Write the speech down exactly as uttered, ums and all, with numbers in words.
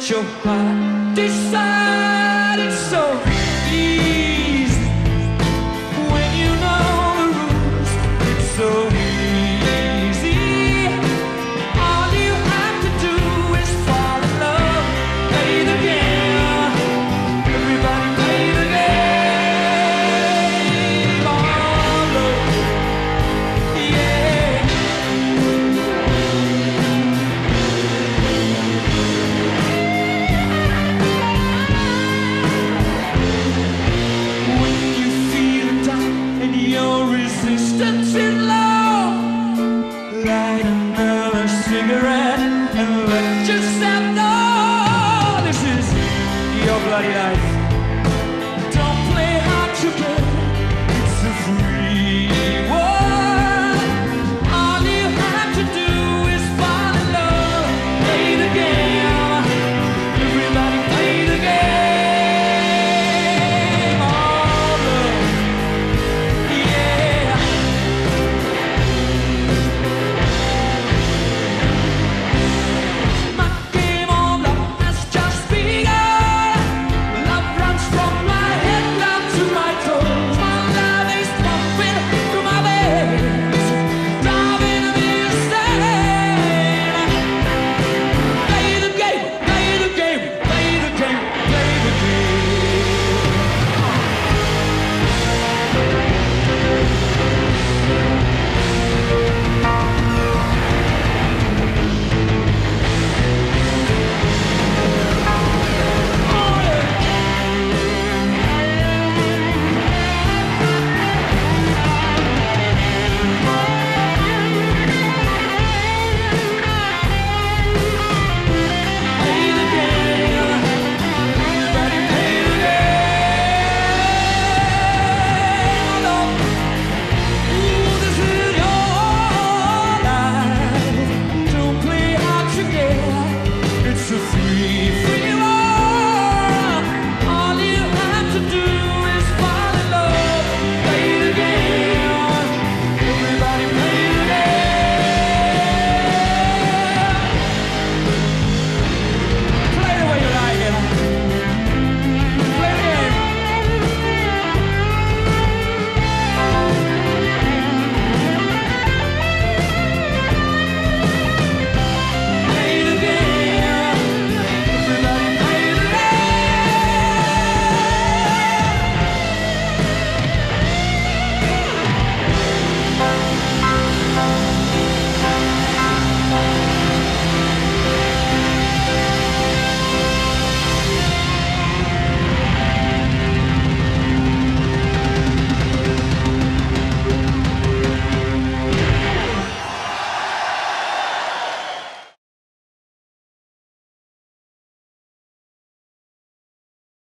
let your heart decide. It's so easy when you know the rules. It's so easy. All you have to do is fall in love. Play the game. Everybody play the game. Oh, love. Yeah. When you feel down and your resistance is low, light another cigarette and let yourself know this is your bloody life.